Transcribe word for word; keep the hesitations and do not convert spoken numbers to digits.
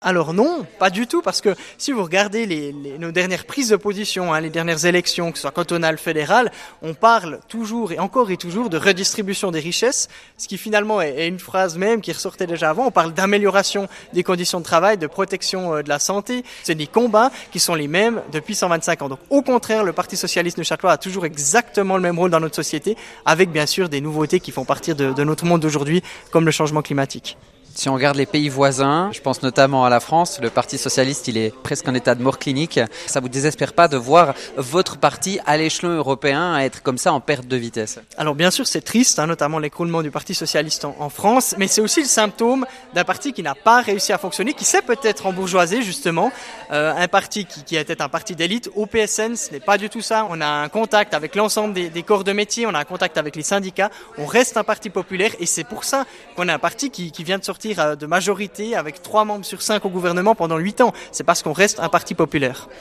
Alors non, pas du tout, parce que si vous regardez les, les- nos dernières prises de position, hein, les dernières élections, que ce soit cantonales, fédérales, on parle toujours et encore et toujours de redistribution des richesses, ce qui finalement est, est une phrase même qui ressortait déjà avant. On parle d'amélioration des conditions de travail, de protection euh, de la santé. C'est des combats qui sont les mêmes depuis cent vingt-cinq ans. Donc au contraire, le Parti socialiste neuchâtelois a toujours exactement le même rôle dans notre société, avec bien sûr des nouveautés qui font partie de, de notre monde d'aujourd'hui, comme le changement climatique. Si on regarde les pays voisins, je pense notamment à la France, le Parti socialiste, il est presque en état de mort clinique. Ça vous désespère pas de voir votre parti à l'échelon européen être comme ça en perte de vitesse? Alors bien sûr c'est triste, hein, notamment l'écroulement du Parti socialiste en, en France, mais c'est aussi le symptôme d'un parti qui n'a pas réussi à fonctionner, qui s'est peut-être embourgeoisé justement, euh, un parti qui, qui était un parti d'élite. Au P S N, ce n'est pas du tout ça. On a un contact avec l'ensemble des, des corps de métier, on a un contact avec les syndicats, on reste un parti populaire et c'est pour ça qu'on a un parti qui, qui vient de sortir de majorité avec trois membres sur cinq au gouvernement pendant huit ans. C'est parce qu'on reste un parti populaire.